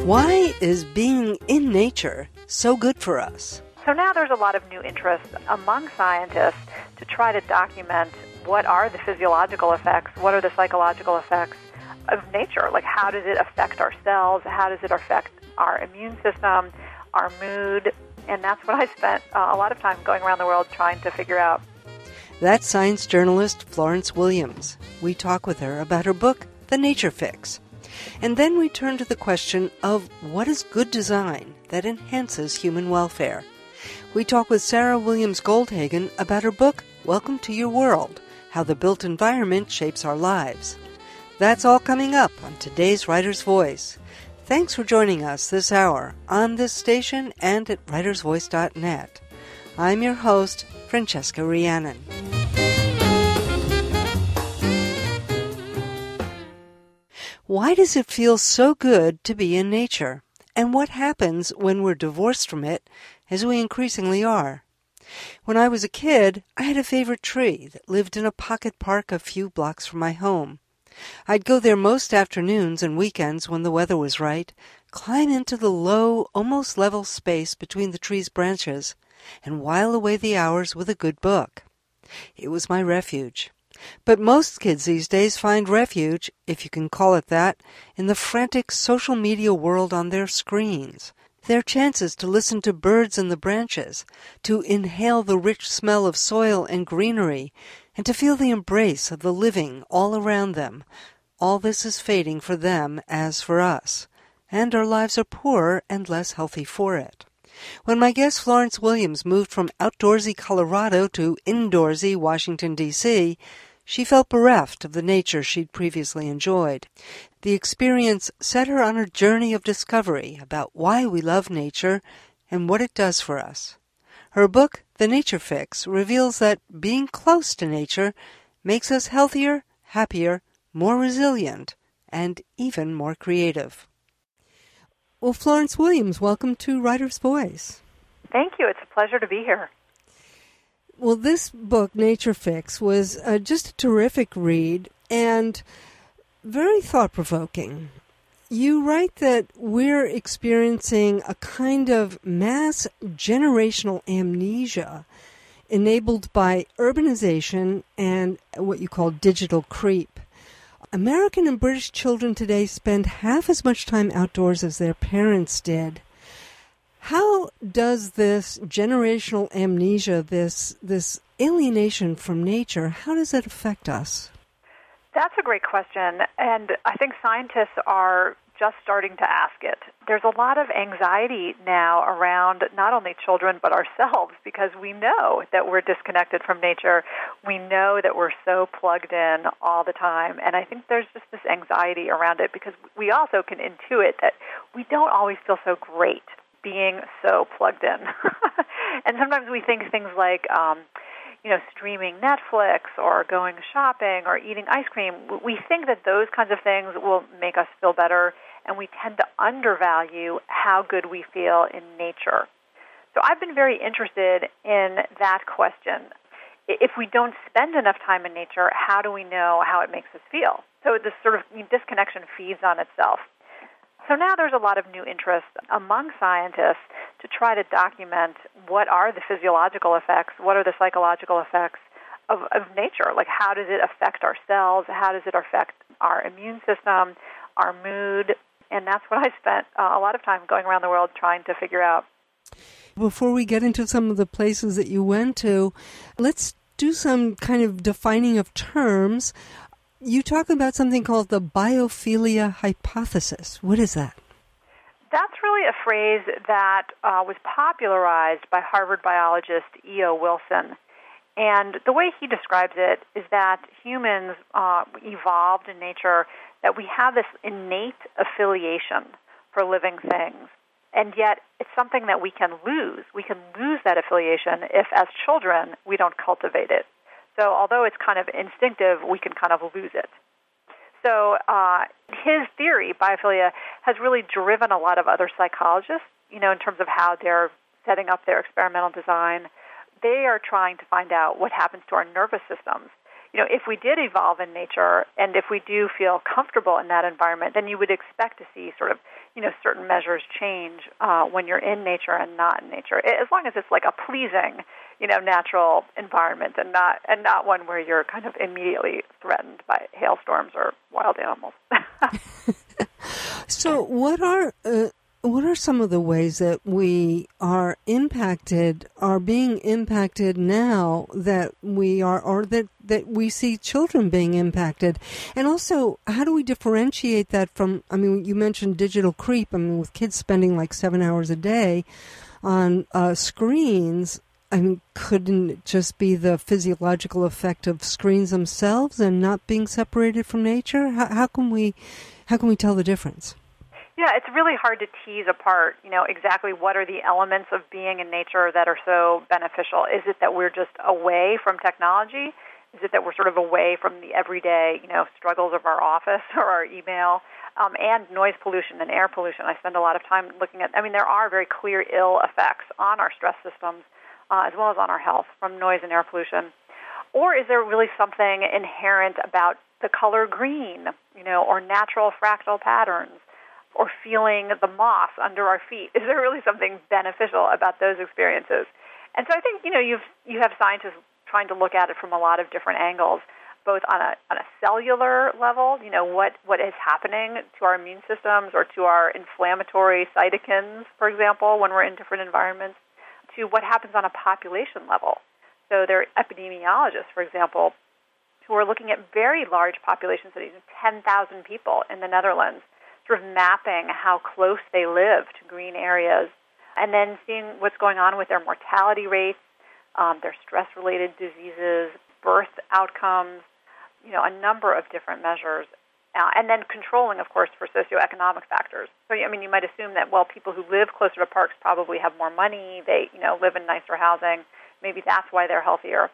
Why is being in nature so good for us? So now there's a lot of new interest among scientists to try to document what are the physiological effects, what are the psychological effects of nature. Like, how does it affect our cells? How does it affect our immune system, our mood? And that's what I spent a lot of time going around the world trying to figure out. That's science journalist Florence Williams. We talk with her about her book, The Nature Fix. And then we turn to the question of what is good design that enhances human welfare. We talk with Sarah Williams Goldhagen about her book, Welcome to Your World, How the Built Environment Shapes Our Lives. That's all coming up on today's Writer's Voice. Thanks for joining us this hour on this station and at writersvoice.net. I'm your host, Francesca Rhiannon. Why does it feel so good to be in nature? And what happens when we're divorced from it, as we increasingly are? When I was a kid, I had a favorite tree that lived in a pocket park a few blocks from my home. I'd go there most afternoons and weekends when the weather was right, climb into the low, almost level space between the tree's branches, and while away the hours with a good book. It was my refuge. But most kids these days find refuge, if you can call it that, in the frantic social media world on their screens. Their chances to listen to birds in the branches, to inhale the rich smell of soil and greenery, and to feel the embrace of the living all around them. All this is fading for them as for us, and our lives are poorer and less healthy for it. When my guest Florence Williams moved from outdoorsy Colorado to indoorsy Washington, D.C., she felt bereft of the nature she'd previously enjoyed. The experience set her on her journey of discovery about why we love nature and what it does for us. Her book, The Nature Fix, reveals that being close to nature makes us healthier, happier, more resilient, and even more creative. Well, Florence Williams, welcome to Writer's Voice. Thank you. It's a pleasure to be here. Well, this book, Nature Fix, was just a terrific read and very thought-provoking. You write that we're experiencing a kind of mass generational amnesia enabled by urbanization and what you call digital creep. American and British children today spend half as much time outdoors as their parents did. How does this generational amnesia, this alienation from nature, how does it affect us? That's a great question, and I think scientists are just starting to ask it. There's a lot of anxiety now around not only children but ourselves because we know that we're disconnected from nature. We know that we're so plugged in all the time, and I think there's just this anxiety around it because we also can intuit that we don't always feel so great being so plugged in. And sometimes we think things like, streaming Netflix or going shopping or eating ice cream, we think that those kinds of things will make us feel better, and we tend to undervalue how good we feel in nature. So I've been very interested in that question. If we don't spend enough time in nature, how do we know how it makes us feel? So this sort of disconnection feeds on itself. So now there's a lot of new interest among scientists to try to document what are the physiological effects, what are the psychological effects of nature. Like, how does it affect our cells? How does it affect our immune system, our mood? And that's what I spent a lot of time going around the world trying to figure out. Before we get into some of the places that you went to, let's do some kind of defining of terms. You talk about something called the biophilia hypothesis. What is that? That's really a phrase that was popularized by Harvard biologist E.O. Wilson. And the way he describes it is that humans evolved in nature, that we have this innate affiliation for living things. And yet it's something that we can lose. We can lose that affiliation if, as children, we don't cultivate it. So although it's kind of instinctive, we can kind of lose it. So his theory, biophilia, has really driven a lot of other psychologists, in terms of how they're setting up their experimental design. They are trying to find out what happens to our nervous systems if we did evolve in nature and if we do feel comfortable in that environment, then you would expect to see sort of, certain measures change when you're in nature and not in nature, as long as it's like a pleasing, natural environment and not one where you're kind of immediately threatened by hailstorms or wild animals. So what are some of the ways that we are being impacted now that we are, or that we see children being impacted? And also, how do we differentiate that from, you mentioned digital creep, with kids spending like 7 hours a day on screens, couldn't it just be the physiological effect of screens themselves and not being separated from nature? How can we tell the difference? Yeah, it's really hard to tease apart, exactly what are the elements of being in nature that are so beneficial. Is it that we're just away from technology? Is it that we're sort of away from the everyday, struggles of our office or our email? And noise pollution and air pollution. I spend a lot of time looking at, there are very clear ill effects on our stress systems as well as on our health from noise and air pollution. Or is there really something inherent about the color green, or natural fractal patterns, or feeling the moss under our feet? Is there really something beneficial about those experiences? And so I think, you have scientists trying to look at it from a lot of different angles, both on a cellular level, what is happening to our immune systems or to our inflammatory cytokines, for example, when we're in different environments, to what happens on a population level. So there are epidemiologists, for example, who are looking at very large population studies of 10,000 people in the Netherlands, sort of mapping how close they live to green areas, and then seeing what's going on with their mortality rates, their stress-related diseases, birth outcomes, a number of different measures, and then controlling, of course, for socioeconomic factors. So, you might assume that, people who live closer to parks probably have more money, they, live in nicer housing, maybe that's why they're healthier.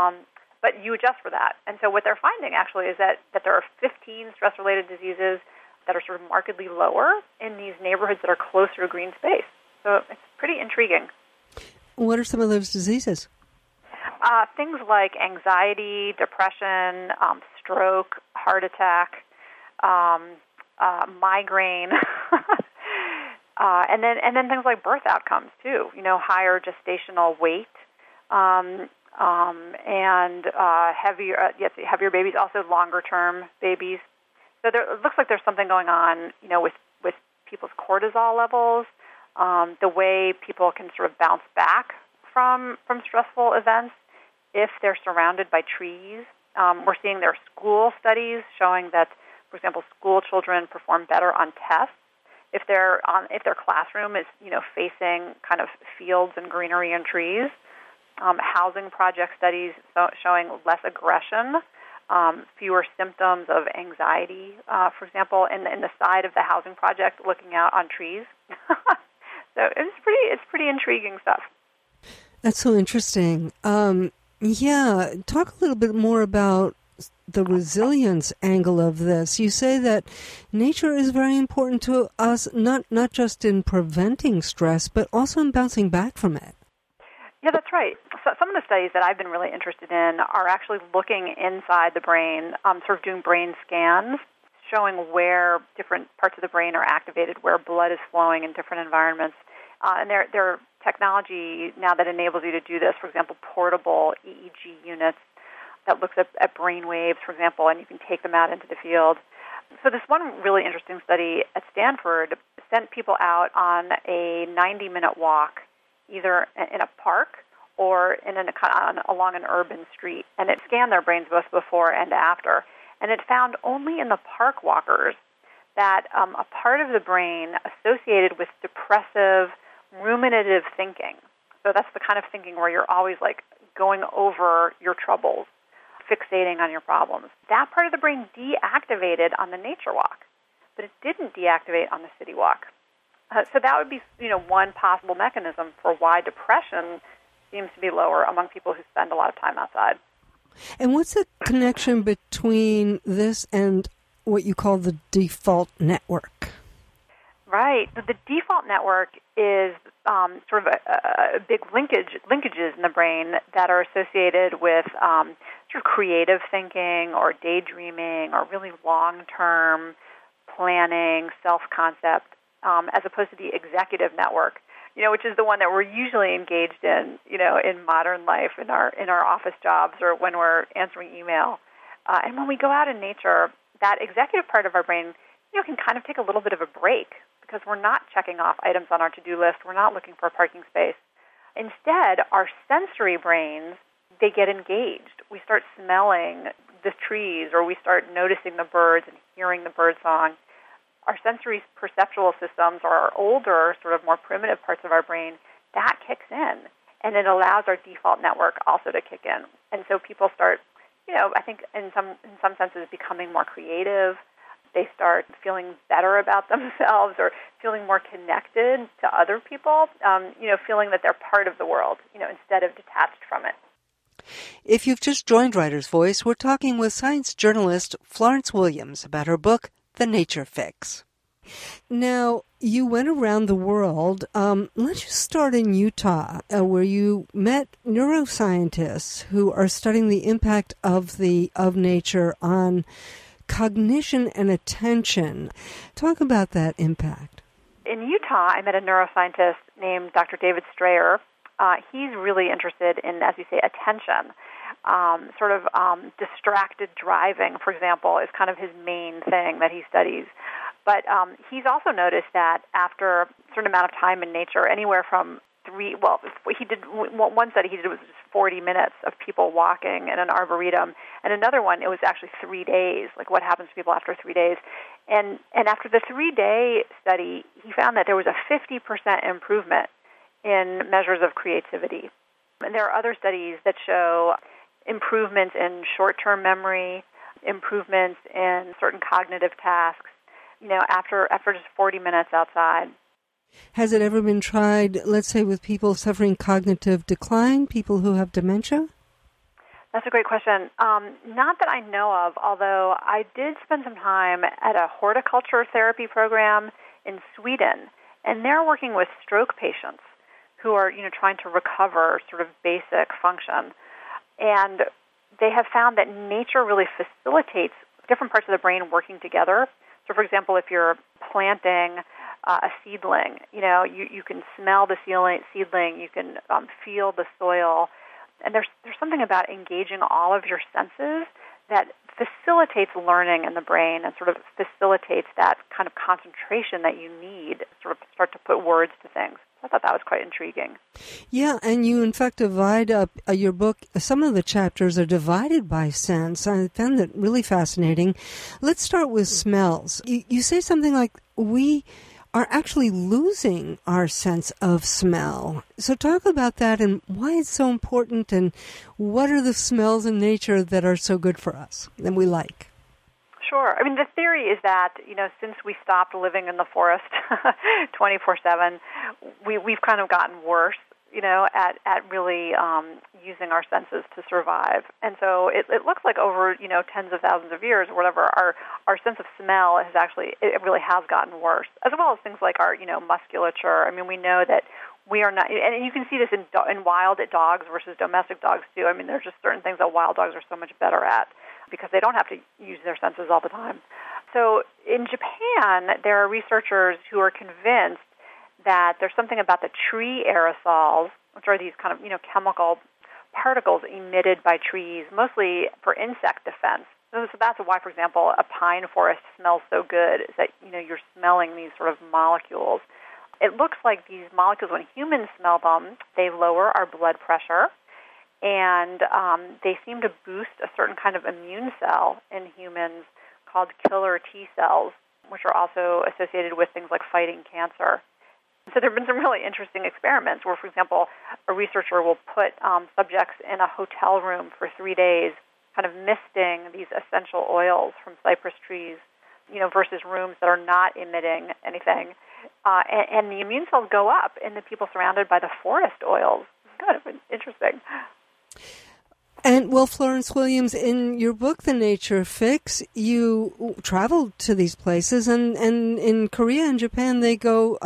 But you adjust for that. And so what they're finding, actually, is that there are 15 stress-related diseases that are sort of markedly lower in these neighborhoods that are closer to green space. So it's pretty intriguing. What are some of those diseases? Things like anxiety, depression, stroke, heart attack, migraine, and then things like birth outcomes too. Higher gestational weight, and heavier babies, also longer term babies. So it looks like there's something going on, with people's cortisol levels, the way people can sort of bounce back from stressful events if they're surrounded by trees. We're seeing there are school studies showing that, for example, school children perform better on tests if their classroom is facing kind of fields and greenery and trees. Housing project studies showing less aggression, fewer symptoms of anxiety, for example, in the side of the housing project looking out on trees. So it's pretty intriguing stuff. That's so interesting. Talk a little bit more about the resilience angle of this. You say that nature is very important to us, not just in preventing stress, but also in bouncing back from it. Yeah, that's right. So some of the studies that I've been really interested in are actually looking inside the brain, sort of doing brain scans, showing where different parts of the brain are activated, where blood is flowing in different environments. And there are technology now that enables you to do this, for example, portable EEG units that looks at brain waves, for example, and you can take them out into the field. So this one really interesting study at Stanford sent people out on a 90-minute walk, either in a park or along an urban street, and it scanned their brains both before and after. And it found only in the park walkers that a part of the brain associated with depressive, ruminative thinking. So that's the kind of thinking where you're always like going over your troubles, fixating on your problems. That part of the brain deactivated on the nature walk, but it didn't deactivate on the city walk. So that would be, one possible mechanism for why depression seems to be lower among people who spend a lot of time outside. And what's the connection between this and what you call the default network? Right. The default network is sort of a big linkages in the brain that are associated with sort of creative thinking or daydreaming or really long-term planning, self-concept, as opposed to the executive network, which is the one that we're usually engaged in, in modern life, in our office jobs or when we're answering email. And when we go out in nature, that executive part of our brain, can kind of take a little bit of a break because we're not checking off items on our to-do list. We're not looking for a parking space. Instead, our sensory brains, they get engaged. We start smelling the trees, or we start noticing the birds and hearing the bird song. Our sensory perceptual systems, or our older, sort of more primitive parts of our brain, that kicks in, and it allows our default network also to kick in. And so people start, I think in some senses, becoming more creative. They start feeling better about themselves or feeling more connected to other people, feeling that they're part of the world, instead of detached from it. If you've just joined Writer's Voice, we're talking with science journalist Florence Williams about her book, The Nature Fix. Now, you went around the world. Let's just start in Utah, where you met neuroscientists who are studying the impact of nature on cognition and attention. Talk about that impact. In Utah, I met a neuroscientist named Dr. David Strayer. He's really interested in, as you say, attention. Distracted driving, for example, is kind of his main thing that he studies. But he's also noticed that after a certain amount of time in nature, anywhere from one study he did was just 40 minutes of people walking in an arboretum, and another one, it was actually 3 days, like what happens to people after 3 days. And after the 3-day study, he found that there was a 50% improvement in measures of creativity. And there are other studies that show improvements in short-term memory, improvements in certain cognitive tasks, after just 40 minutes outside. Has it ever been tried, let's say, with people suffering cognitive decline, people who have dementia? That's a great question. Not that I know of, although I did spend some time at a horticulture therapy program in Sweden, and they're working with stroke patients who are, trying to recover sort of basic function. And they have found that nature really facilitates different parts of the brain working together. So, for example, if you're planting a seedling, you can smell the seedling, you can feel the soil, and there's something about engaging all of your senses that facilitates learning in the brain and sort of facilitates that kind of concentration that you need to sort of start to put words to things. I thought that was quite intriguing. Yeah, and you, in fact, divide up your book. Some of the chapters are divided by sense. I found that really fascinating. Let's start with smells. You say something like, we are actually losing our sense of smell. So talk about that and why it's so important, and what are the smells in nature that are so good for us and we like? Sure. I mean, the theory is that, since we stopped living in the forest 24/7, we've kind of gotten worse, at really using our senses to survive. And so it looks like over, tens of thousands of years or whatever, our sense of smell has actually, it really has gotten worse, as well as things like our, musculature. I mean, we know that we are not, and you can see this in wild dogs versus domestic dogs too. I mean, there's just certain things that wild dogs are so much better at because they don't have to use their senses all the time. So in Japan, there are researchers who are convinced that there's something about the tree aerosols, which are these kind of, chemical particles emitted by trees, mostly for insect defense. So that's why, for example, a pine forest smells so good, is that, you're smelling these sort of molecules. It looks like these molecules, when humans smell them, they lower our blood pressure, and they seem to boost a certain kind of immune cell in humans called killer T cells, which are also associated with things like fighting cancer. So there have been some really interesting experiments where, for example, a researcher will put subjects in a hotel room for 3 days, kind of misting these essential oils from cypress trees, versus rooms that are not emitting anything. And the immune cells go up in the people surrounded by the forest oils. It's kind of interesting. And, well, Florence Williams, in your book, The Nature Fix, you traveled to these places, and in Korea and Japan, they go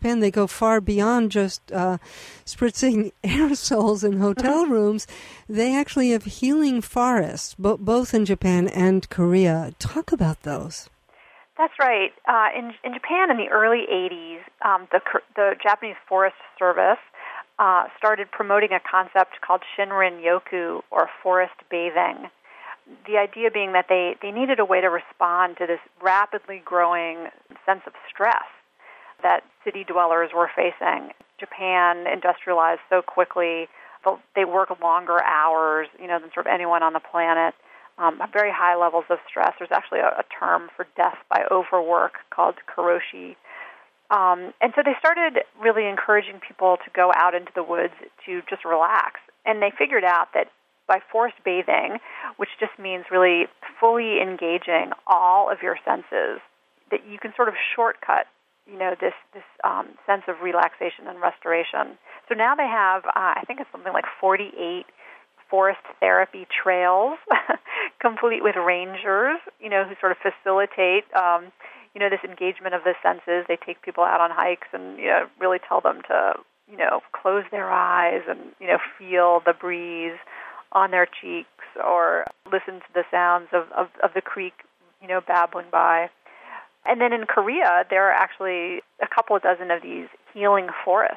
far beyond just spritzing aerosols in hotel rooms. They actually have healing forests, both in Japan and Korea. Talk about those. That's right. In Japan in the early 80s, the Japanese Forest Service started promoting a concept called Shinrin-yoku, or forest bathing. The idea being that they needed a way to respond to this rapidly growing sense of stress that city dwellers were facing. Japan industrialized so quickly. They work longer hours, than sort of anyone on the planet. Very high levels of stress. There's actually a term for death by overwork called karoshi. And so they started really encouraging people to go out into the woods to just relax. And they figured out that by forest bathing, which just means really fully engaging all of your senses, that you can sort of shortcut, this sense of relaxation and restoration. So now they have, I think it's something like 48 forest therapy trails, complete with rangers, who sort of facilitate, this engagement of the senses. They take people out on hikes and, really tell them to, close their eyes and, feel the breeze on their cheeks or listen to the sounds of the creek, babbling by. And then in Korea, there are actually a couple of dozen of these healing forests.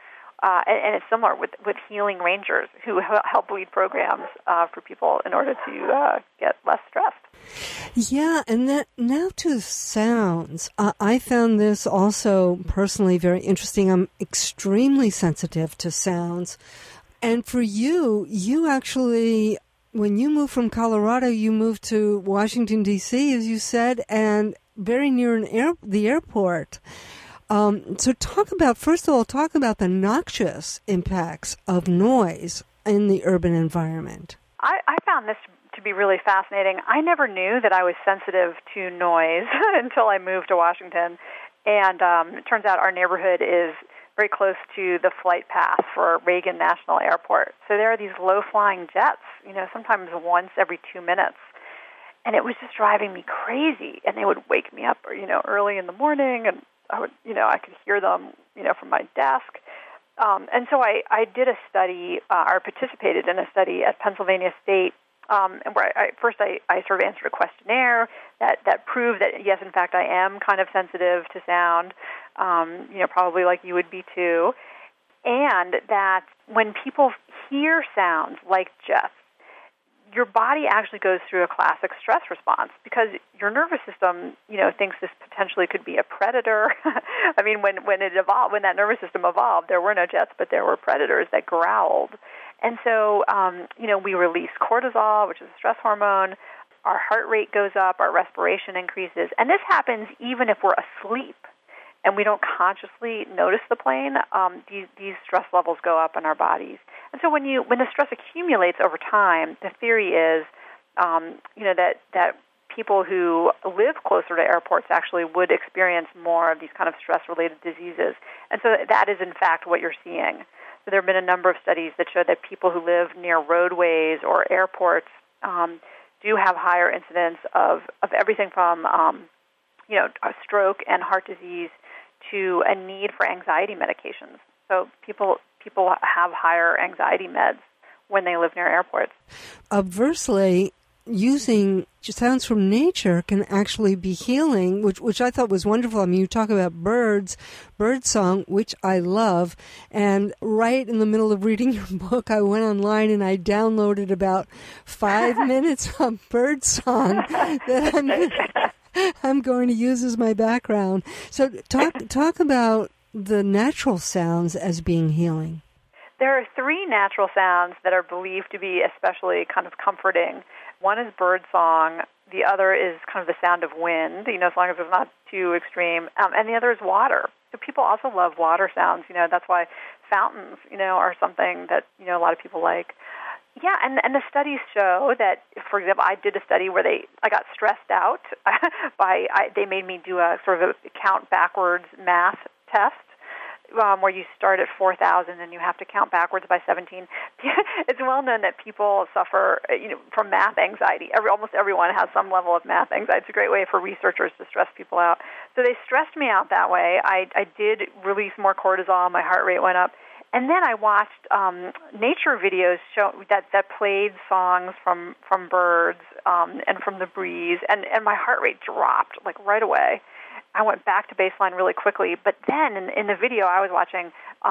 And it's similar with healing rangers who help lead programs for people in order to get less stressed. Yeah, and now to sounds. I found this also personally very interesting. I'm extremely sensitive to sounds. And for you actually, when you moved from Colorado, you moved to Washington, D.C., as you said, and very near the airport. So first of all, talk about the noxious impacts of noise in the urban environment. I found this to be really fascinating. I never knew that I was sensitive to noise until I moved to Washington. And it turns out our neighborhood is very close to the flight path for Reagan National Airport. So there are these low-flying jets, sometimes once every 2 minutes. And it was just driving me crazy. And they would wake me up, early in the morning, and I could hear them, from my desk. And so I did a study, or participated in a study at Pennsylvania State, where I sort of answered a questionnaire that proved that, yes, in fact, I am kind of sensitive to sound, probably like you would be too, and that when people hear sounds like jets, your body actually goes through a classic stress response because your nervous system, thinks this potentially could be a predator. I mean, when that nervous system evolved, there were no jets, but there were predators that growled. And so, we release cortisol, which is a stress hormone. Our heart rate goes up, our respiration increases. And this happens even if we're asleep and we don't consciously notice the plane. These stress levels go up in our bodies. And so when the stress accumulates over time, the theory is, that people who live closer to airports actually would experience more of these kind of stress-related diseases. And so that is, in fact, what you're seeing. So there have been a number of studies that show that people who live near roadways or airports do have higher incidence of everything from, a stroke and heart disease to a need for anxiety medications. So people have higher anxiety meds when they live near airports. Obversely, using sounds from nature can actually be healing, which I thought was wonderful. I mean, you talk about bird song, which I love, and right in the middle of reading your book, I went online and I downloaded about 5 minutes of bird song that I'm going to use as my background. So talk about the natural sounds as being healing. There are 3 natural sounds that are believed to be especially kind of comforting. One is bird song. The other is kind of the sound of wind, as long as it's not too extreme. And the other is water. So people also love water sounds. That's why fountains, are something that, a lot of people like. Yeah, and the studies show that, for example, I did a study where I got stressed out they made me do a sort of a count backwards math test. where you start at 4,000 and you have to count backwards by 17. It's well known that people suffer, from math anxiety. Almost everyone has some level of math anxiety. It's a great way for researchers to stress people out. So they stressed me out that way. I did release more cortisol. My heart rate went up. And then I watched nature videos that played songs from birds and from the breeze, and my heart rate dropped like right away. I went back to baseline really quickly, but then in the video I was watching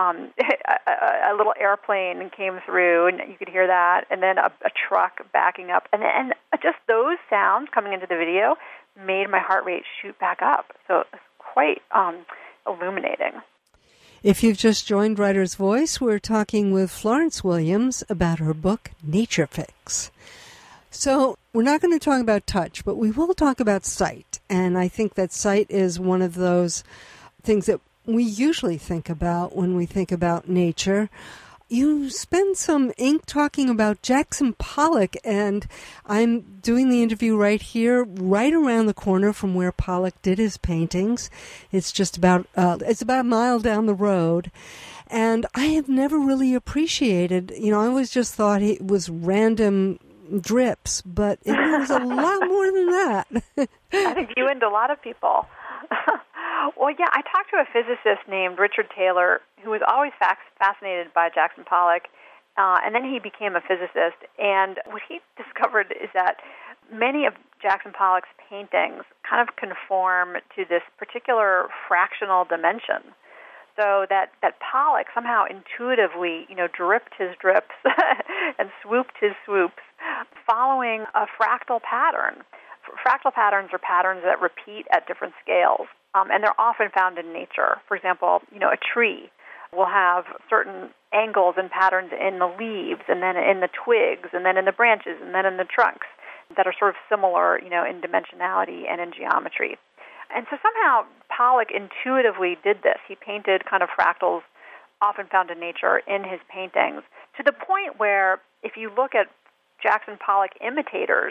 a little airplane came through, and you could hear that, and then a truck backing up, and just those sounds coming into the video made my heart rate shoot back up. So it was quite illuminating. If you've just joined Writer's Voice, we're talking with Florence Williams about her book, Nature Fix. So we're not going to talk about touch, but we will talk about sight. And I think that sight is one of those things that we usually think about when we think about nature. You spend some ink talking about Jackson Pollock, and I'm doing the interview right here, right around the corner from where Pollock did his paintings. It's just about a mile down the road. And I have never really appreciated, I always just thought it was random drips, but it was a lot more than that. I think you and a lot of people. Well, yeah, I talked to a physicist named Richard Taylor who was always fascinated by Jackson Pollock, and then he became a physicist. And what he discovered is that many of Jackson Pollock's paintings kind of conform to this particular fractional dimension. So that Pollock somehow intuitively, dripped his drips and swooped his swoops, following a fractal pattern. Fractal patterns are patterns that repeat at different scales, and they're often found in nature. For example, a tree will have certain angles and patterns in the leaves, and then in the twigs, and then in the branches, and then in the trunks that are sort of similar, in dimensionality and in geometry. And so somehow Pollock intuitively did this. He painted kind of fractals often found in nature in his paintings, to the point where if you look at Jackson Pollock imitators,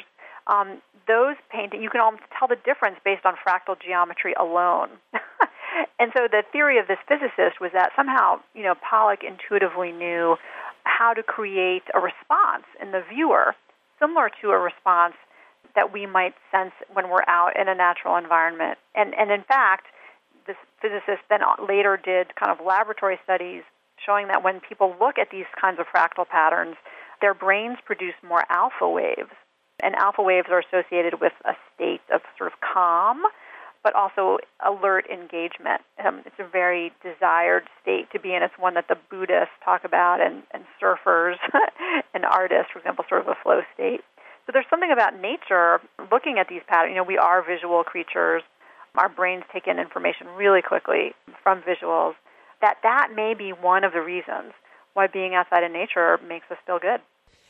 those paintings, you can almost tell the difference based on fractal geometry alone. And so the theory of this physicist was that somehow, Pollock intuitively knew how to create a response in the viewer similar to a response that we might sense when we're out in a natural environment. And in fact, this physicist then later did kind of laboratory studies showing that when people look at these kinds of fractal patterns, their brains produce more alpha waves. And alpha waves are associated with a state of sort of calm, but also alert engagement. It's a very desired state to be in. It's one that the Buddhists talk about, and surfers and artists, for example, sort of a flow state. So there's something about nature, looking at these patterns. We are visual creatures. Our brains take in information really quickly from visuals. That may be one of the reasons why being outside in nature makes us feel good.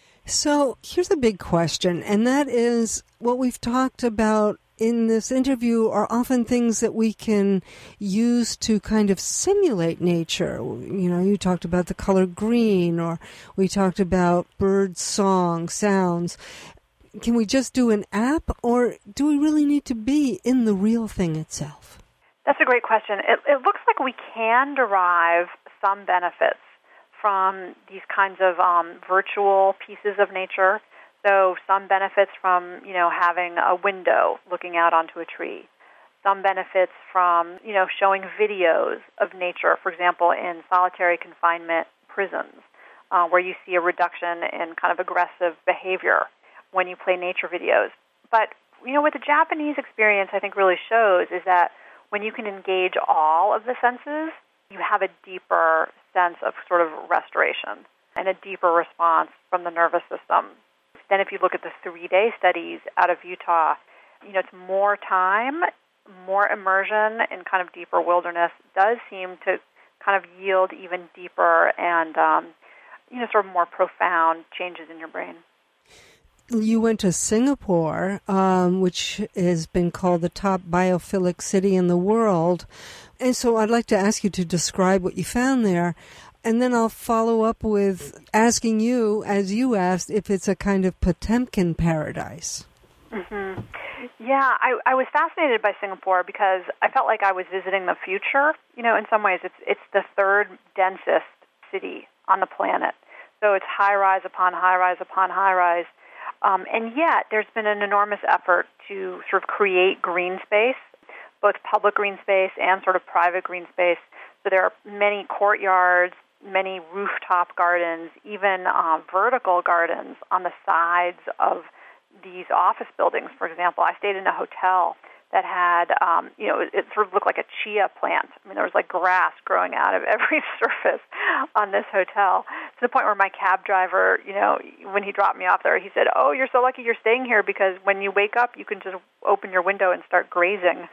So here's a big question, and that is what we've talked about in this interview are often things that we can use to kind of simulate nature. You talked about the color green, or we talked about bird song, sounds. Can we just do an app, or do we really need to be in the real thing itself? That's a great question. It looks like we can derive some benefits from these kinds of virtual pieces of nature. So some benefits from, having a window looking out onto a tree. Some benefits from, showing videos of nature, for example, in solitary confinement prisons, where you see a reduction in kind of aggressive behavior when you play nature videos. But, what the Japanese experience, I think, really shows is that when you can engage all of the senses, you have a deeper sense of sort of restoration and a deeper response from the nervous system. Then if you look at the 3-day studies out of Utah, it's more time, more immersion in kind of deeper wilderness does seem to kind of yield even deeper and, sort of more profound changes in your brain. You went to Singapore, which has been called the top biophilic city in the world. And so I'd like to ask you to describe what you found there. And then I'll follow up with asking you, as you asked, if it's a kind of Potemkin paradise. Mm-hmm. Yeah, I was fascinated by Singapore because I felt like I was visiting the future. In some ways, it's the third densest city on the planet. So it's high rise upon high rise upon high rise. And yet, there's been an enormous effort to sort of create green space, both public green space and sort of private green space. So there are many courtyards, many rooftop gardens, even vertical gardens on the sides of these office buildings. For example, I stayed in a hotel that had, it sort of looked like a chia plant. I mean, there was like grass growing out of every surface on this hotel, to the point where my cab driver, when he dropped me off there, he said, "Oh, you're so lucky you're staying here because when you wake up, you can just open your window and start grazing."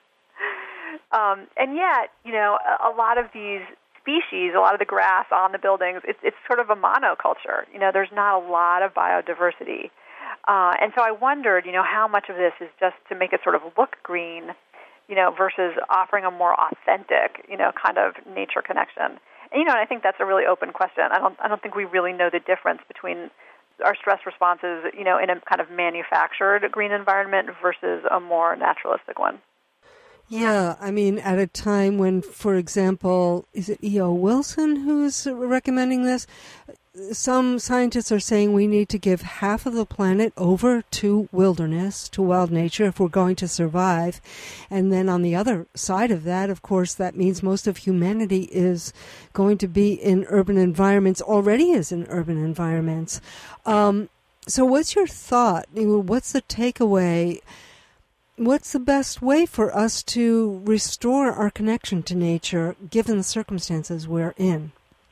And yet, a lot of these species, a lot of the grass on the buildings, it's sort of a monoculture. There's not a lot of biodiversity. And so I wondered, how much of this is just to make it sort of look green, versus offering a more authentic, kind of nature connection. And, I think that's a really open question. I don't think we really know the difference between our stress responses, in a kind of manufactured green environment versus a more naturalistic one. Yeah, I mean, at a time when, for example, is it E.O. Wilson who's recommending this? Some scientists are saying we need to give half of the planet over to wilderness, to wild nature, if we're going to survive. And then on the other side of that, of course, that means most of humanity is going to be in urban environments, already is in urban environments. So what's your thought? What's the takeaway? What's the best way for us to restore our connection to nature, given the circumstances we're in?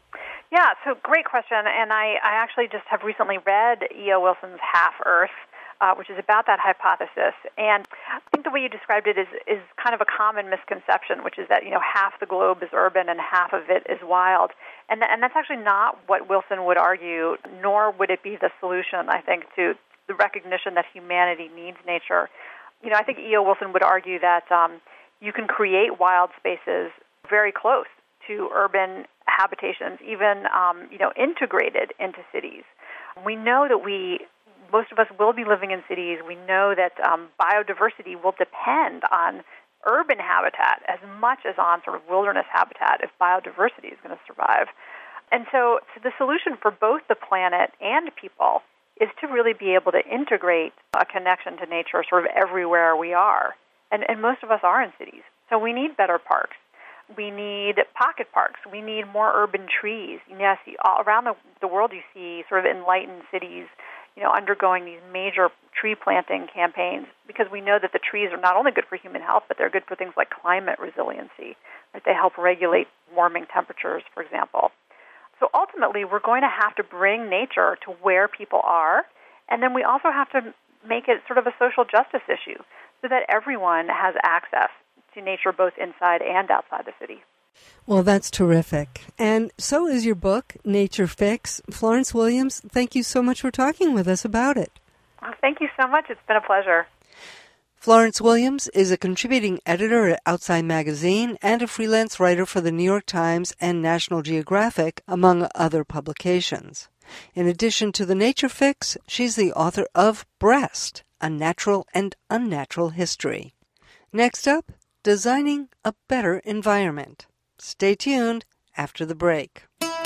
Yeah, so great question. And I actually just have recently read E.O. Wilson's Half-Earth, which is about that hypothesis. And I think the way you described it is kind of a common misconception, which is that, half the globe is urban and half of it is wild. And that's actually not what Wilson would argue, nor would it be the solution, I think, to the recognition that humanity needs nature. I think E.O. Wilson would argue that you can create wild spaces very close to urban habitations, even integrated into cities. We know that most of us will be living in cities. We know that biodiversity will depend on urban habitat as much as on sort of wilderness habitat if biodiversity is going to survive. And so the solution for both the planet and people is to really be able to integrate a connection to nature sort of everywhere we are. And most of us are in cities. So we need better parks. We need pocket parks. We need more urban trees. Yes, all around the world you see sort of enlightened cities, undergoing these major tree planting campaigns, because we know that the trees are not only good for human health, but they're good for things like climate resiliency. Right? They help regulate warming temperatures, for example. So ultimately, we're going to have to bring nature to where people are, and then we also have to make it sort of a social justice issue so that everyone has access to nature both inside and outside the city. Well, that's terrific. And so is your book, Nature Fix. Florence Williams, thank you so much for talking with us about it. Well, thank you so much. It's been a pleasure. Florence Williams is a contributing editor at Outside Magazine and a freelance writer for the New York Times and National Geographic, among other publications. In addition to The Nature Fix, she's the author of Breast, A Natural and Unnatural History. Next up, Designing a Better Environment. Stay tuned after the break.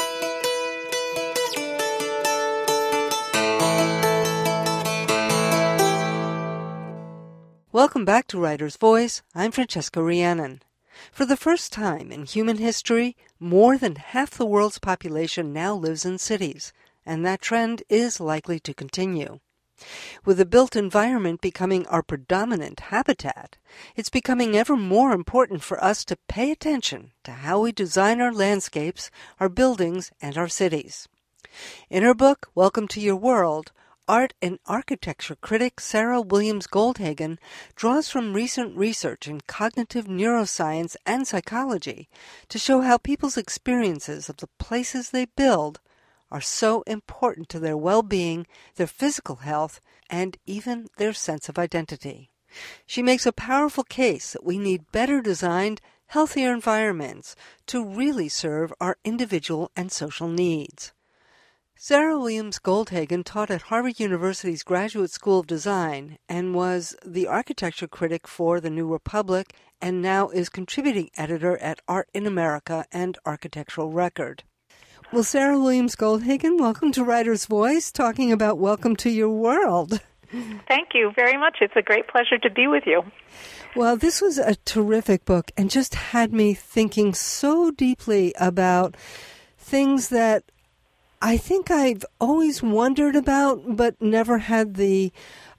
Welcome back to Writer's Voice. I'm Francesca Rhiannon. For the first time in human history, more than half the world's population now lives in cities, and that trend is likely to continue. With the built environment becoming our predominant habitat, it's becoming ever more important for us to pay attention to how we design our landscapes, our buildings, and our cities. In her book, Welcome to Your World, art and architecture critic Sarah Williams Goldhagen draws from recent research in cognitive neuroscience and psychology to show how people's experiences of the places they build are so important to their well-being, their physical health, and even their sense of identity. She makes a powerful case that we need better designed, healthier environments to really serve our individual and social needs. Sarah Williams Goldhagen taught at Harvard University's Graduate School of Design and was the architecture critic for The New Republic and now is contributing editor at Art in America and Architectural Record. Well, Sarah Williams Goldhagen, welcome to Writer's Voice, talking about Welcome to Your World. Thank you very much. It's a great pleasure to be with you. Well, this was a terrific book and just had me thinking so deeply about things that I think I've always wondered about, but never had the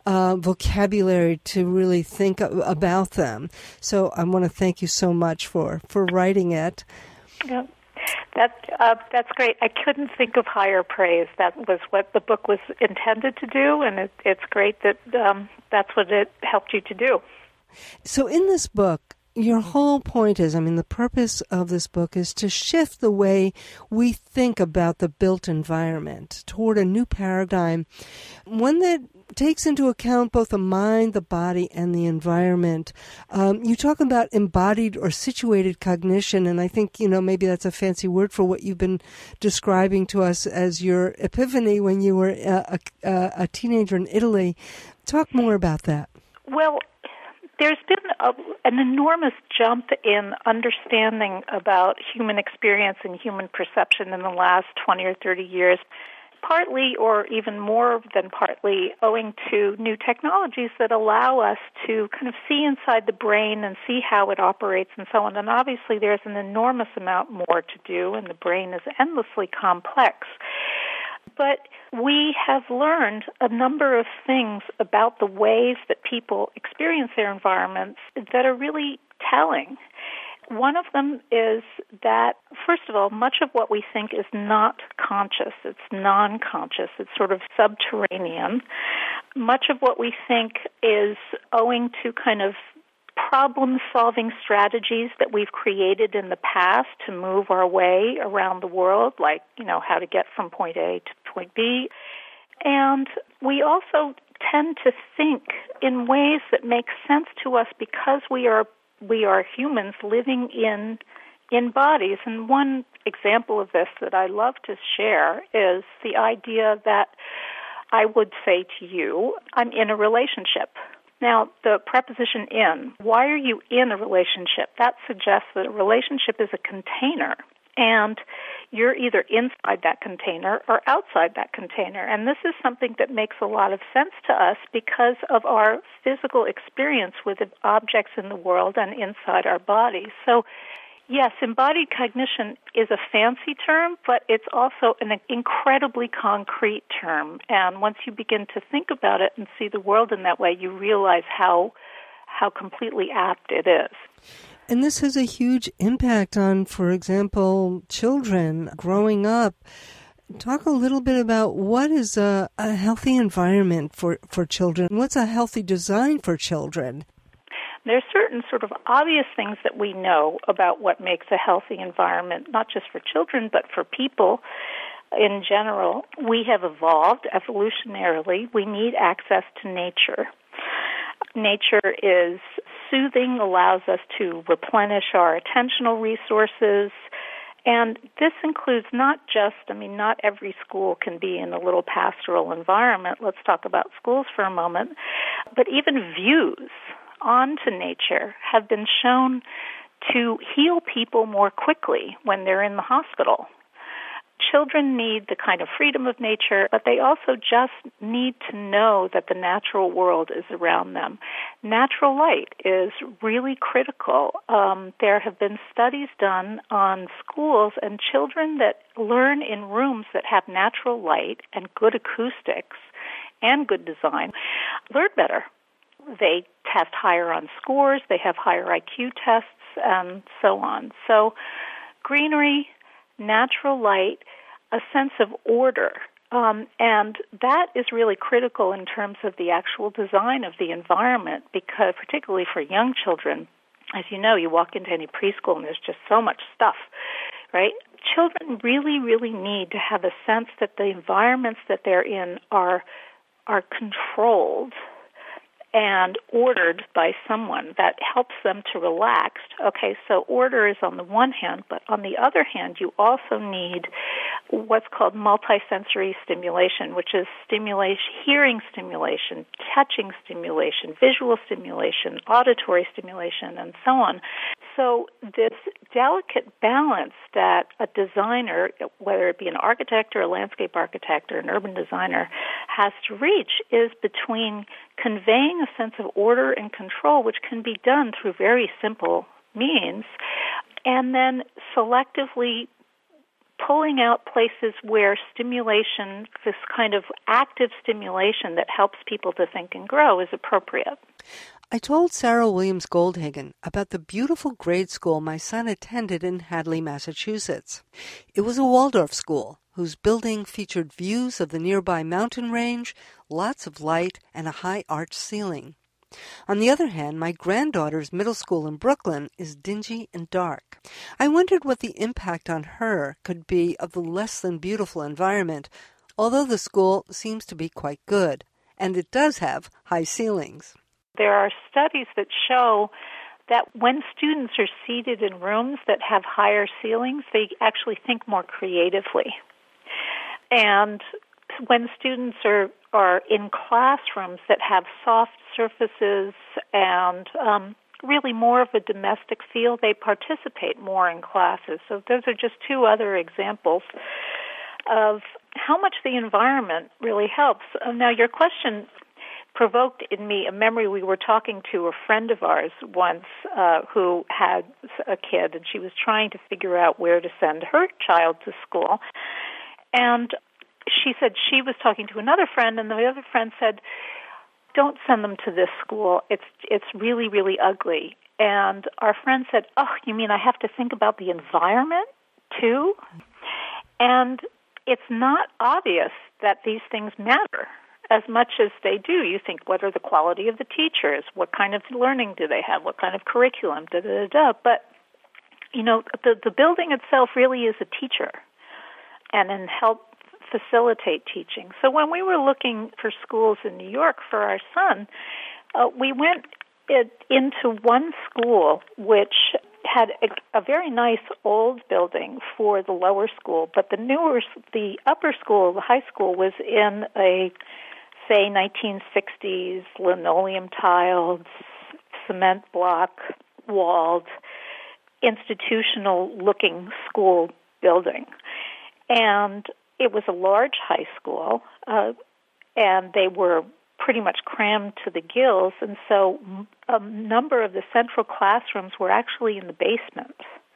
vocabulary to really think about them. So I want to thank you so much for writing it. Yeah. That's great. I couldn't think of higher praise. That was what the book was intended to do, and it's great that that's what it helped you to do. So in this book, your whole point is, the purpose of this book is to shift the way we think about the built environment toward a new paradigm, one that takes into account both the mind, the body, and the environment. You talk about embodied or situated cognition, and I think, maybe that's a fancy word for what you've been describing to us as your epiphany when you were a teenager in Italy. Talk more about that. Well, there's been an enormous jump in understanding about human experience and human perception in the last 20 or 30 years, partly or even more than partly owing to new technologies that allow us to kind of see inside the brain and see how it operates and so on. And obviously there's an enormous amount more to do, and the brain is endlessly complex. But we have learned a number of things about the ways that people experience their environments that are really telling. One of them is that, first of all, much of what we think is not conscious. It's non-conscious. It's sort of subterranean. Much of what we think is owing to kind of problem-solving strategies that we've created in the past to move our way around the world, like, how to get from point A to point B. And we also tend to think in ways that make sense to us because we are humans living in bodies. And one example of this that I love to share is the idea that I would say to you, I'm in a relationship. Now, the preposition in, why are you in a relationship? That suggests that a relationship is a container, and you're either inside that container or outside that container. And this is something that makes a lot of sense to us because of our physical experience with objects in the world and inside our bodies. So, yes, embodied cognition is a fancy term, but it's also an incredibly concrete term. And once you begin to think about it and see the world in that way, you realize how completely apt it is. And this has a huge impact on, for example, children growing up. Talk a little bit about what is a healthy environment for children. What's a healthy design for children? There are certain sort of obvious things that we know about what makes a healthy environment, not just for children, but for people in general. We have evolved evolutionarily. We need access to nature. Nature is soothing, allows us to replenish our attentional resources. And this includes not every school can be in a little pastoral environment. Let's talk about schools for a moment. But even views onto nature have been shown to heal people more quickly when they're in the hospital. Children need the kind of freedom of nature, but they also just need to know that the natural world is around them. Natural light is really critical. There have been studies done on schools, and children that learn in rooms that have natural light and good acoustics and good design learn better. They test higher on scores, they have higher IQ tests, and so on. So greenery, natural light, a sense of order, and that is really critical in terms of the actual design of the environment, because particularly for young children, as you know, you walk into any preschool and there's just so much stuff, right? Children really, really need to have a sense that the environments that they're in are controlled and ordered by someone that helps them to relax. Okay, so order is on the one hand, but on the other hand, you also need what's called multisensory stimulation, which is hearing stimulation, touching stimulation, visual stimulation, auditory stimulation, and so on. So this delicate balance that a designer, whether it be an architect or a landscape architect or an urban designer, has to reach is between conveying a sense of order and control, which can be done through very simple means, and then selectively pulling out places where stimulation, this kind of active stimulation that helps people to think and grow, is appropriate. I told Sarah Williams Goldhagen about the beautiful grade school my son attended in Hadley, Massachusetts. It was a Waldorf school whose building featured views of the nearby mountain range, lots of light, and a high arched ceiling. On the other hand, my granddaughter's middle school in Brooklyn is dingy and dark. I wondered what the impact on her could be of the less than beautiful environment, although the school seems to be quite good, and it does have high ceilings. There are studies that show that when students are seated in rooms that have higher ceilings, they actually think more creatively. And when students are in classrooms that have soft surfaces and really more of a domestic feel, they participate more in classes. So those are just two other examples of how much the environment really helps. Now, your question provoked in me a memory. We were talking to a friend of ours once who had a kid, and she was trying to figure out where to send her child to school. And she said she was talking to another friend, and the other friend said, "Don't send them to this school. It's really, really ugly." And our friend said, "Oh, you mean I have to think about the environment too?" And it's not obvious that these things matter as much as they do. You think, what are the quality of the teachers? What kind of learning do they have? What kind of curriculum? But, you know, the building itself really is a teacher and then help facilitate teaching. So when we were looking for schools in New York for our son, we went into one school which had a very nice old building for the lower school, but the upper school, the high school, was in a, say, 1960s linoleum tiled, cement block walled, institutional-looking school building. And it was a large high school, and they were pretty much crammed to the gills, and so a number of the central classrooms were actually in the basement.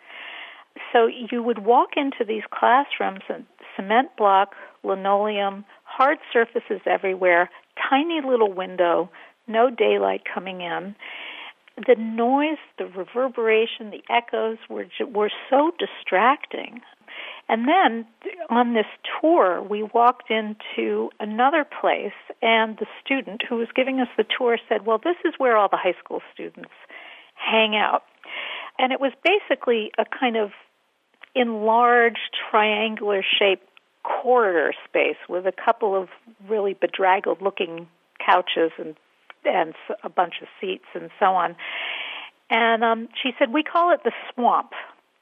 So you would walk into these classrooms and cement block, linoleum, hard surfaces everywhere, tiny little window, no daylight coming in. The noise, the reverberation, the echoes were so distracting. And then on this tour, we walked into another place, and the student who was giving us the tour said, "Well, this is where all the high school students hang out." And it was basically a kind of enlarged, triangular-shaped corridor space with a couple of really bedraggled-looking couches and a bunch of seats and so on. And she said, "We call it the swamp."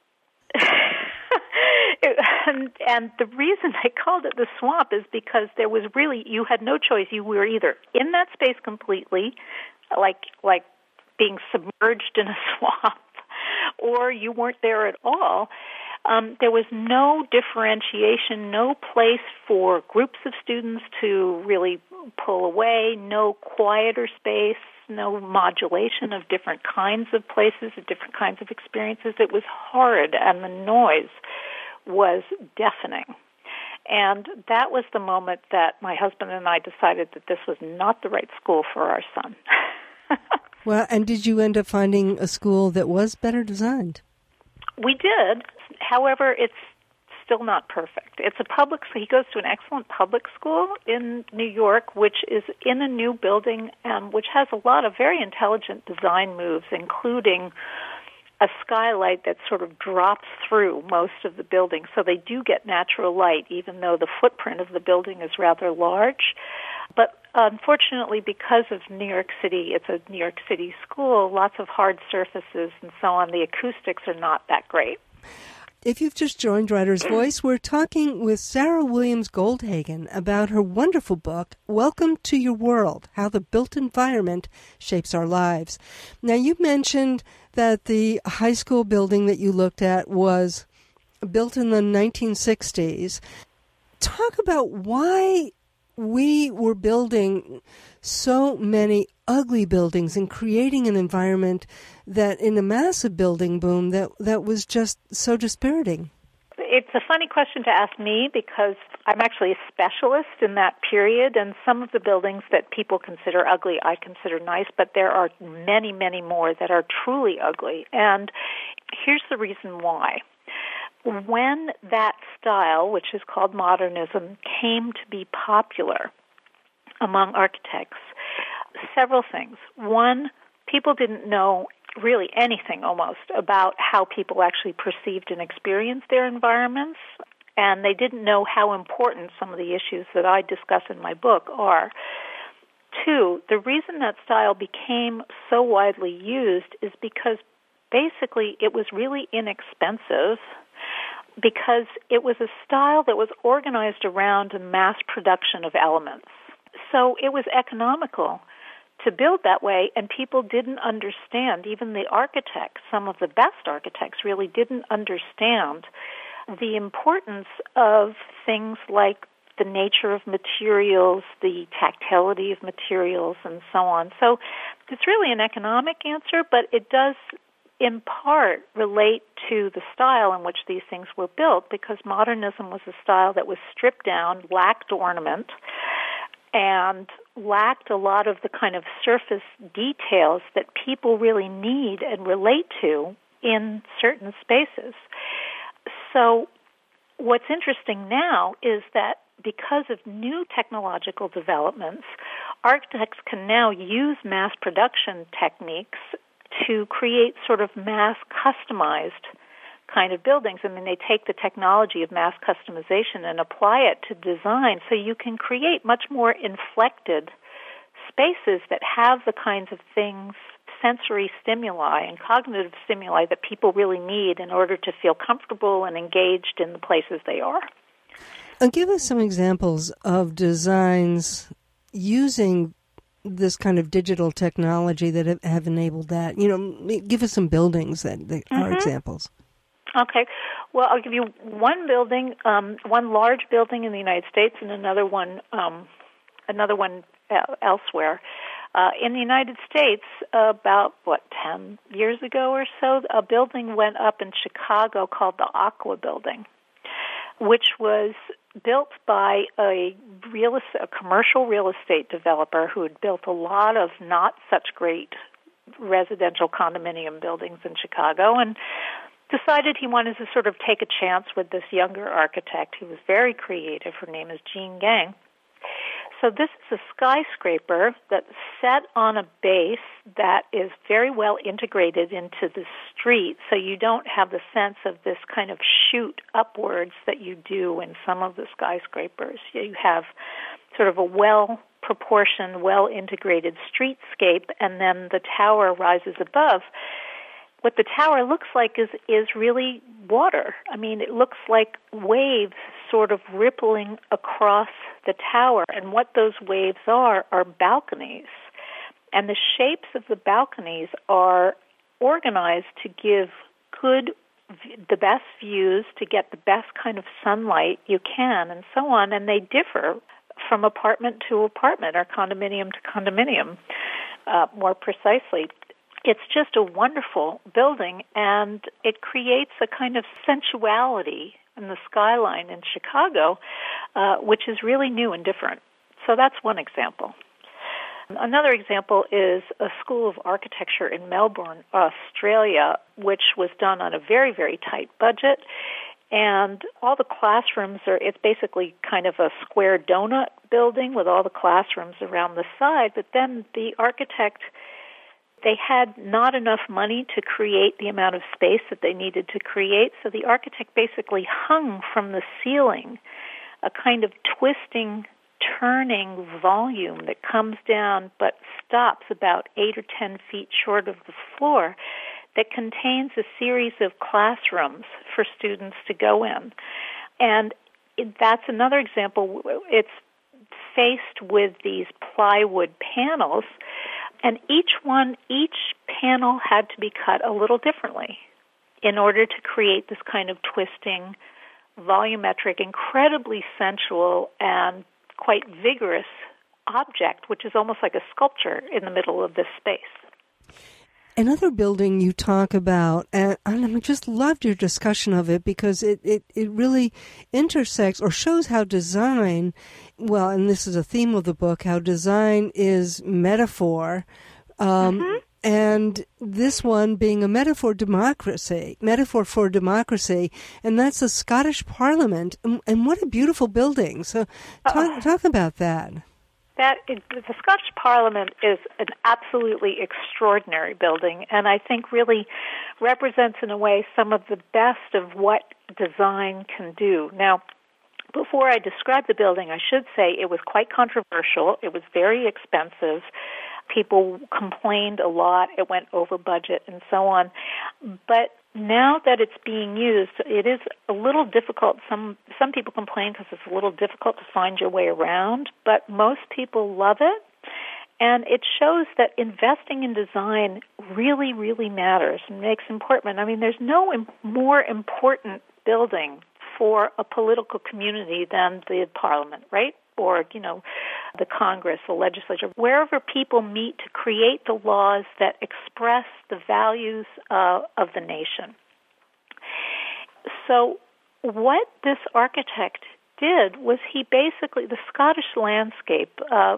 And the reason I called it the swamp is because there was really, you had no choice. You were either in that space completely, like being submerged in a swamp, or you weren't there at all. There was no differentiation, no place for groups of students to really pull away, no quieter space, no modulation of different kinds of places, of different kinds of experiences. It was horrid, and the noise was deafening. And that was the moment that my husband and I decided that this was not the right school for our son. Well, and did you end up finding a school that was better designed? We did. However, it's still not perfect. It's a public, so he goes to an excellent public school in New York, which is in a new building, which has a lot of very intelligent design moves, including a skylight that sort of drops through most of the building. So they do get natural light, even though the footprint of the building is rather large. But unfortunately, because of New York City, it's a New York City school, lots of hard surfaces and so on, the acoustics are not that great. If you've just joined Writer's Voice, we're talking with Sarah Williams Goldhagen about her wonderful book, Welcome to Your World, How the Built Environment Shapes Our Lives. Now, you mentioned that the high school building that you looked at was built in the 1960s. Talk about why we were building so many ugly buildings and creating an environment that in a massive building boom that was just so dispiriting. It's a funny question to ask me because I'm actually a specialist in that period, and some of the buildings that people consider ugly I consider nice, but there are many, many more that are truly ugly. And here's the reason why. When that style, which is called modernism, came to be popular among architects, several things. One, people didn't know really anything almost about how people actually perceived and experienced their environments, and they didn't know how important some of the issues that I discuss in my book are. Two, the reason that style became so widely used is because basically it was really inexpensive, because it was a style that was organized around a mass production of elements. So it was economical to build that way, and people didn't understand, even the architects, some of the best architects really didn't understand the importance of things like the nature of materials, the tactility of materials, and so on. So it's really an economic answer, but it does in part relate to the style in which these things were built, because modernism was a style that was stripped down, lacked ornament, and lacked a lot of the kind of surface details that people really need and relate to in certain spaces. So what's interesting now is that because of new technological developments, architects can now use mass production techniques to create sort of mass customized kind of buildings. I mean, they take the technology of mass customization and apply it to design, so you can create much more inflected spaces that have the kinds of things, sensory stimuli and cognitive stimuli that people really need in order to feel comfortable and engaged in the places they are. And give us some examples of designs using this kind of digital technology that have enabled that. You know, give us some buildings that are examples. Okay. Well, I'll give you one building, one large building in the United States, and another one elsewhere. In the United States, about 10 years ago or so, a building went up in Chicago called the Aqua Building, which was built by a commercial real estate developer who had built a lot of not such great residential condominium buildings in Chicago, and decided he wanted to sort of take a chance with this younger architect who was very creative. Her name is Jean Gang. So this is a skyscraper that's set on a base that is very well integrated into the street, so you don't have the sense of this kind of shoot upwards that you do in some of the skyscrapers. You have sort of a well-proportioned, well-integrated streetscape, and then the tower rises above. What the tower looks like is really water. I mean, it looks like waves sort of rippling across the tower, and what those waves are balconies. And the shapes of the balconies are organized to give the best views, to get the best kind of sunlight you can, and so on, and they differ from apartment to apartment or condominium to condominium, more precisely. It's just a wonderful building, and it creates a kind of sensuality in the skyline in Chicago, which is really new and different. So that's one example. Another example is a school of architecture in Melbourne, Australia, which was done on a very, very tight budget. And all the classrooms it's basically kind of a square donut building with all the classrooms around the side, but then the architect, they had not enough money to create the amount of space that they needed to create, so the architect basically hung from the ceiling a kind of twisting, turning volume that comes down but stops about 8 or 10 feet short of the floor that contains a series of classrooms for students to go in. And that's another example. It's faced with these plywood panels, and each panel had to be cut a little differently in order to create this kind of twisting, volumetric, incredibly sensual, and quite vigorous object, which is almost like a sculpture in the middle of this space. Another building you talk about, and I just loved your discussion of it because it really intersects or shows how design, well, and this is a theme of the book, how design is metaphor, and this one being a metaphor for democracy, and that's the Scottish Parliament, and what a beautiful building. So talk about that. The Scottish Parliament is an absolutely extraordinary building, and I think really represents in a way some of the best of what design can do. Now, before I describe the building, I should say it was quite controversial. It was very expensive. People complained a lot. It went over budget and so on. But now that it's being used, it is a little difficult. Some people complain because it's a little difficult to find your way around, but most people love it. And it shows that investing in design really, really matters and makes important. I mean, there's no more important building for a political community than the Parliament, right? Or, the Congress, the legislature, wherever people meet to create the laws that express the values of the nation. So what this architect did was he basically, the Scottish landscape,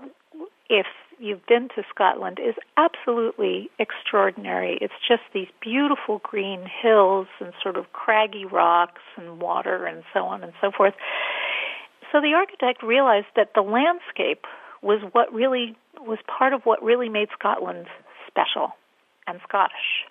if you've been to Scotland, is absolutely extraordinary. It's just these beautiful green hills and sort of craggy rocks and water and so on and so forth. So the architect realized that the landscape was part of what really made Scotland special and Scottish.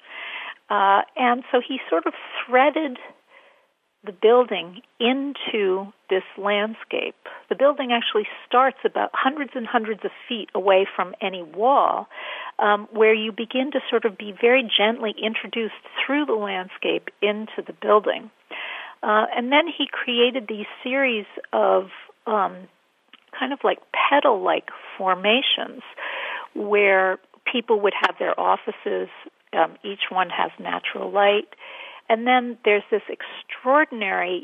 And so he sort of threaded the building into this landscape. The building actually starts about hundreds and hundreds of feet away from any wall, where you begin to sort of be very gently introduced through the landscape into the building. And then he created these series of kind of like petal-like formations where people would have their offices. Each one has natural light. And then there's this extraordinary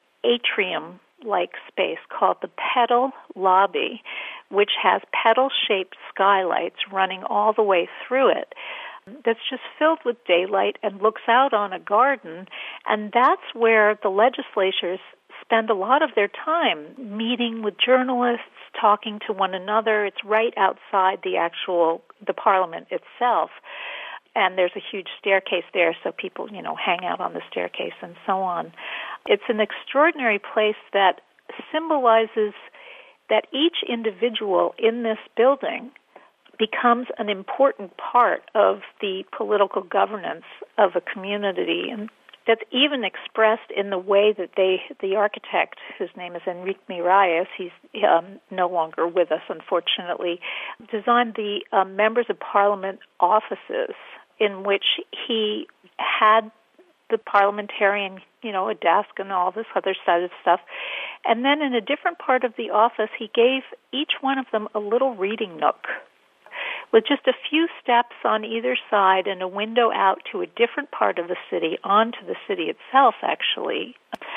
atrium-like space called the Petal Lobby, which has petal-shaped skylights running all the way through it. That's just filled with daylight and looks out on a garden, and that's where the legislators spend a lot of their time meeting with journalists, talking to one another. It's right outside the Parliament itself, and there's a huge staircase there, so people, hang out on the staircase and so on. It's an extraordinary place that symbolizes that each individual in this building becomes an important part of the political governance of a community, and that's even expressed in the way that the architect, whose name is Enrique Miralles, he's no longer with us, unfortunately, designed the members of Parliament offices in which he had the parliamentarian, a desk and all this other side of stuff. And then in a different part of the office, he gave each one of them a little reading nook with just a few steps on either side and a window out to a different part of the city, onto the city itself, actually.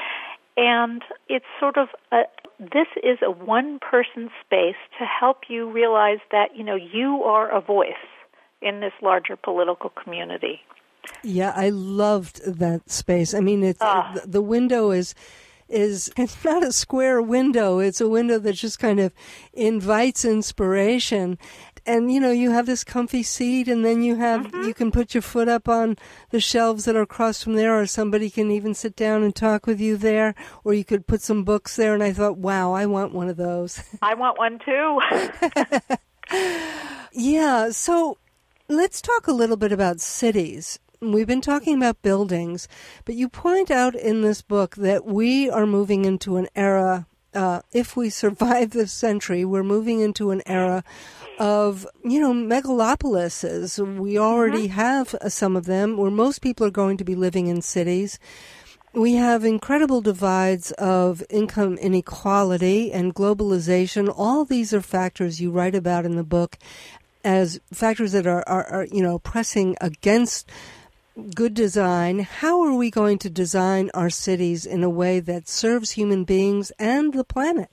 And it's sort of this is a one-person space to help you realize that, you are a voice in this larger political community. Yeah, I loved that space. I mean, it's the window is it's not a square window. It's a window that just kind of invites inspiration. And, you have this comfy seat, and then you can put your foot up on the shelves that are across from there, or somebody can even sit down and talk with you there, or you could put some books there. And I thought, wow, I want one of those. I want one too. Yeah, so let's talk a little bit about cities. We've been talking about buildings, but you point out in this book that we are moving into an era if we survive this century, we're moving into an era of, megalopolises. We already have some of them where most people are going to be living in cities. We have incredible divides of income inequality and globalization. All these are factors you write about in the book as factors that are pressing against good design. How are we going to design our cities in a way that serves human beings and the planet?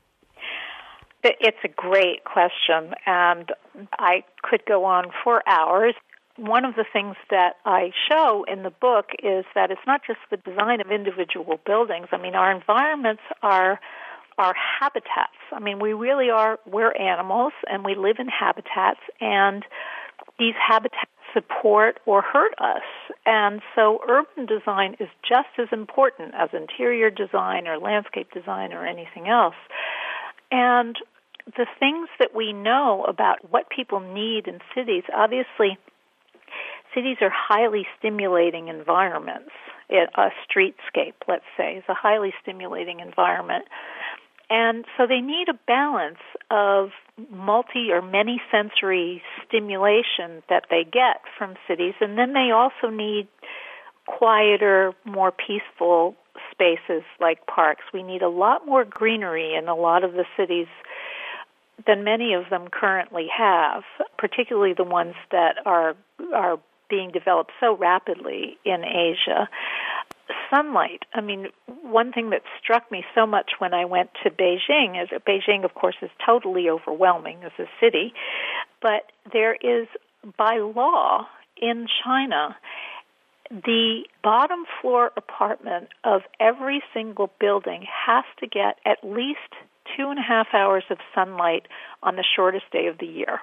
It's a great question, and I could go on for hours. One of the things that I show in the book is that it's not just the design of individual buildings. I mean, our environments are habitats. I mean, we're animals, and we live in habitats, and these habitats support or hurt us. And so urban design is just as important as interior design or landscape design or anything else. And the things that we know about what people need in cities, obviously, cities are highly stimulating environments. A streetscape, let's say, is a highly stimulating environment. And so they need a balance of multi or many sensory stimulation that they get from cities, and then they also need quieter, more peaceful spaces like parks. We need a lot more greenery in a lot of the cities than many of them currently have, particularly the ones that are being developed so rapidly in Asia. Sunlight. I mean, one thing that struck me so much when I went to Beijing is that Beijing, of course, is totally overwhelming as a city, but there is, by law in China, the bottom floor apartment of every single building has to get at least 2.5 hours of sunlight on the shortest day of the year.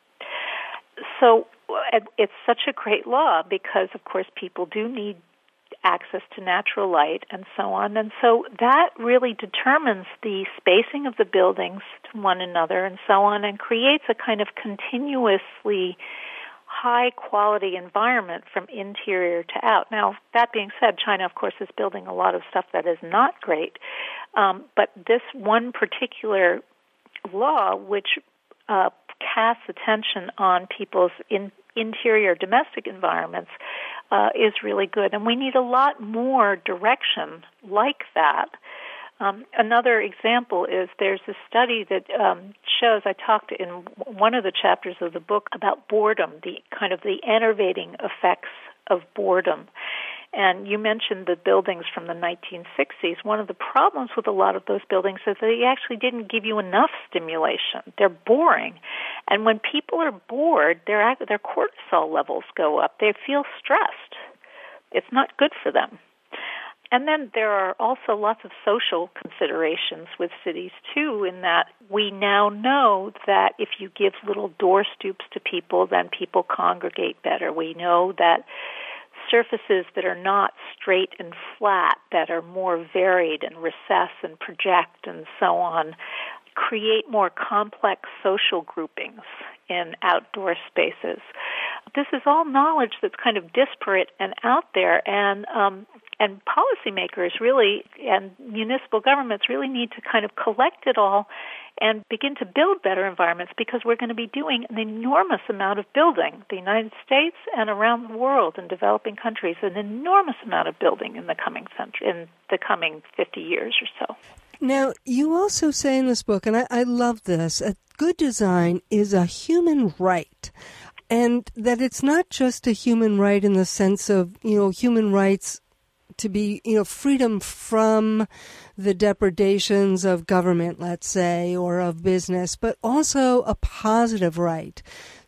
So it's such a great law because, of course, people do need access to natural light and so on. And so that really determines the spacing of the buildings to one another and so on, and creates a kind of continuously high-quality environment from interior to out. Now, that being said, China, of course, is building a lot of stuff that is not great. But this one particular law, which casts attention on people's interior domestic environments, is really good. And we need a lot more direction like that. Another example is there's a study that shows, I talked in one of the chapters of the book about boredom, the kind of the enervating effects of boredom. And you mentioned the buildings from the 1960s. One of the problems with a lot of those buildings is that they actually didn't give you enough stimulation. They're boring. And when people are bored, their cortisol levels go up. They feel stressed. It's not good for them. And then there are also lots of social considerations with cities, too, in that we now know that if you give little door stoops to people, then people congregate better. We know that surfaces that are not straight and flat, that are more varied and recess and project and so on, create more complex social groupings in outdoor spaces. This is all knowledge that's kind of disparate and out there, and policymakers really and municipal governments really need to kind of collect it all and begin to build better environments, because we're going to be doing an enormous amount of building. The United States and around the world in developing countries, an enormous amount of building in the coming century, in the coming 50 years or so. Now, you also say in this book, and I love this, good design is a human right, and that it's not just a human right in the sense of, human rights to be, freedom from the depredations of government, let's say, or of business, but also a positive right.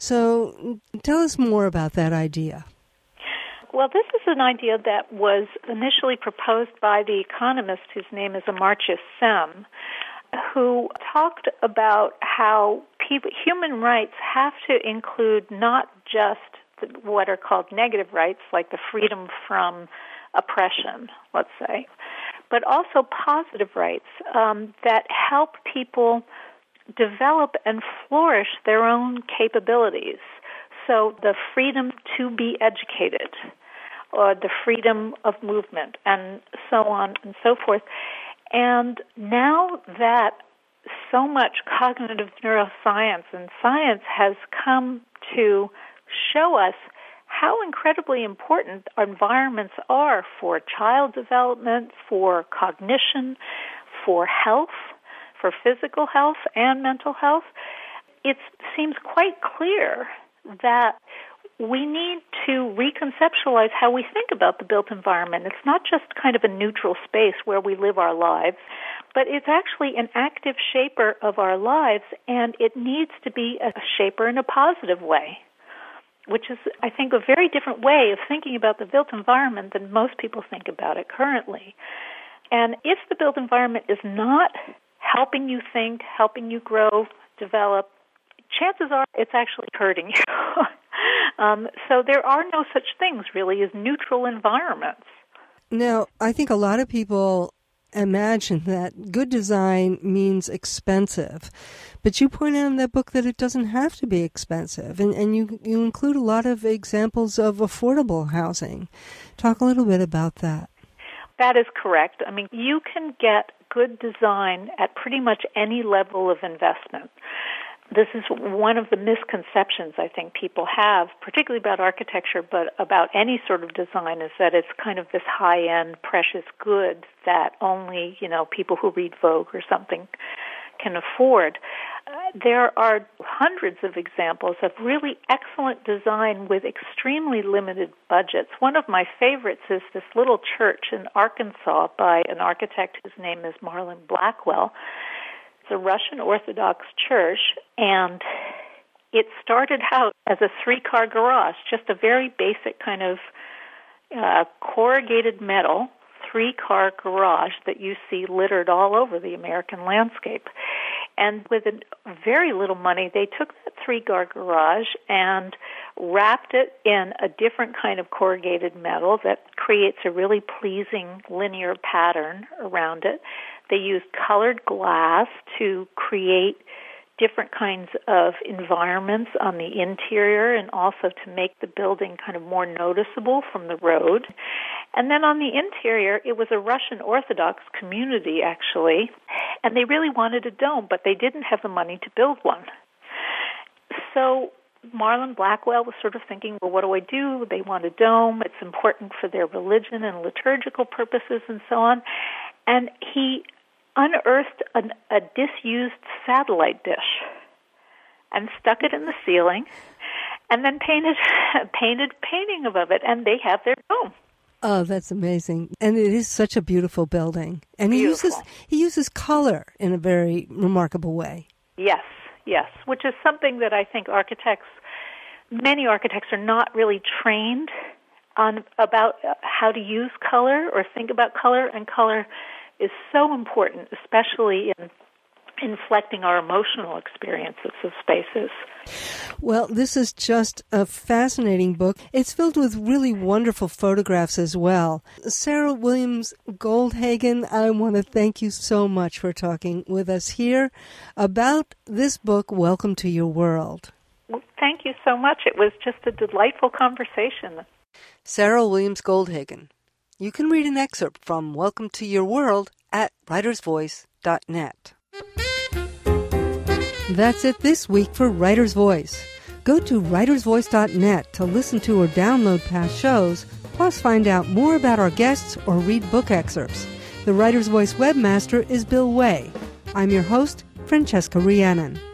So tell us more about that idea. Well, this is an idea that was initially proposed by the economist whose name is Amartya Sen, who talked about how human rights have to include not just what are called negative rights, like the freedom from oppression, let's say, but also positive rights that help people develop and flourish their own capabilities. So the freedom to be educated, or the freedom of movement, and so on and so forth. And now that so much cognitive neuroscience and science has come to show us how incredibly important our environments are for child development, for cognition, for health, for physical health and mental health, it seems quite clear that we need to reconceptualize how we think about the built environment. It's not just kind of a neutral space where we live our lives, but it's actually an active shaper of our lives, and it needs to be a shaper in a positive way, which is, I think, a very different way of thinking about the built environment than most people think about it currently. And if the built environment is not helping you think, helping you grow, develop, chances are it's actually hurting you. So there are no such things, really, as neutral environments. Now, I think a lot of people imagine that good design means expensive. But you point out in that book that it doesn't have to be expensive. And you include a lot of examples of affordable housing. Talk a little bit about that. That is correct. I mean, you can get good design at pretty much any level of investment. This is one of the misconceptions I think people have, particularly about architecture, but about any sort of design, is that it's kind of this high-end, precious good that only, people who read Vogue or something can afford. There are hundreds of examples of really excellent design with extremely limited budgets. One of my favorites is this little church in Arkansas by an architect whose name is Marlon Blackwell. It's a Russian Orthodox church, and it started out as a 3-car garage, just a very basic kind of corrugated metal 3-car garage that you see littered all over the American landscape. And with very little money, they took that 3-car garage and wrapped it in a different kind of corrugated metal that creates a really pleasing linear pattern around it. They used colored glass to create different kinds of environments on the interior and also to make the building kind of more noticeable from the road. And then on the interior, it was a Russian Orthodox community, actually, and they really wanted a dome, but they didn't have the money to build one. So Marlon Blackwell was sort of thinking, well, what do I do? They want a dome. It's important for their religion and liturgical purposes and so on. And he unearthed a disused satellite dish and stuck it in the ceiling and then painted a painting above it, and they have their dome. Oh, that's amazing. And it is such a beautiful building. And he uses color in a very remarkable way. Yes, which is something that I think many architects are not really trained on about how to use color or think about color, and color is so important, especially in inflecting our emotional experiences of spaces. Well, this is just a fascinating book. It's filled with really wonderful photographs as well. Sarah Williams Goldhagen, I want to thank you so much for talking with us here about this book, Welcome to Your World. Well, thank you so much. It was just a delightful conversation. Sarah Williams Goldhagen. You can read an excerpt from Welcome to Your World at writersvoice.net. That's it this week for Writer's Voice. Go to writersvoice.net to listen to or download past shows, plus find out more about our guests or read book excerpts. The Writer's Voice webmaster is Bill Way. I'm your host, Francesca Rhiannon.